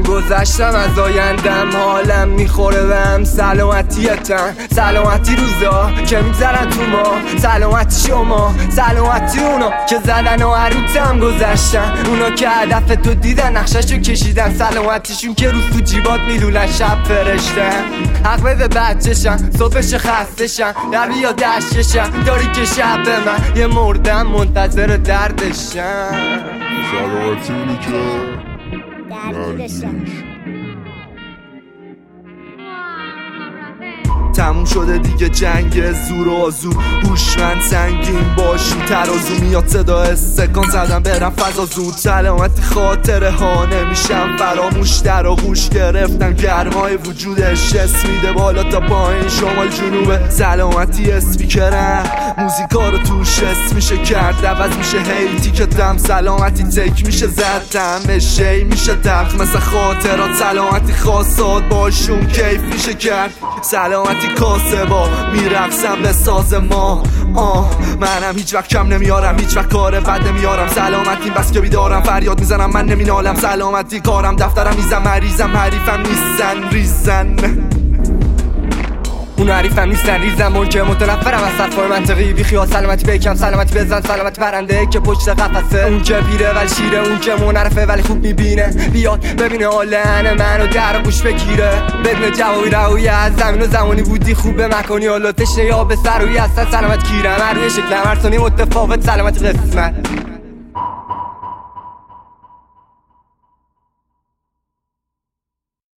گذشتم از آیندم، حالم میخوره بهم سلامتیتن. سلامتی روزا که میگذرن تو ما، سلامتی شما، سلامتی اونا که زدن و عروتم گذشتن، اونا که هدف تو دیدن نقششو کشیدن، سلامتیشون که روز تو جیبات میلولن شب فرشتن. حق بده بچه‌شن صبحش خستشن، در بیا دشتشن داری که شب من یه مردم منتظر دردشن. سلامتی که درگیرشن. تموم شده دیگه جنگ زور و آزو، هوشمند سنگین باشون ترازو، میاد صدا استکان زدن برم فضا زود. سلامتی خاطره ها نمیشم فراموش، در آغوش گرفتن گرمای وجودش، اسم میده بالا تا پایین شمال جنوبه. سلامتی اسپیکرم موزیکا رو توش اسم میشه کرد، عوض میشه هیتی که دم، سلامتی تک میشه زدم شی میشه تلخ مثل خاطرات، سلامتی خواستاد باشون کیف میشه کرد. سلامتی کاسه با میرقصم به ساز ما، منم هیچ وقت کم نمیارم، هیچ وقت کار بد نمیارم. سلامتی بس که بیدارم فریاد میزنم من نمینالم، سلامتی کارم دفترم میزم مریضم، حریفم نیستن ریزن، اون حریفم نیستن ریزم، اون که متنفرم از حرفای منطقی بیخیال. سلامتی بکم سلامتی بزن، سلامتی پرنده که پشت قفسه، اون که پیره ولی شیره، اون که منرفه ولی خوب میبینه، بیاد ببینه حال منو در گوش بگیره، بدون جوابی روی از زمین و زمانی بودی خوبه مکانی، حالا تشنه یا به سروی هستن. سلامت کیرم هر روی شکلم هر ثانی متفاوت، سلامتی قسمت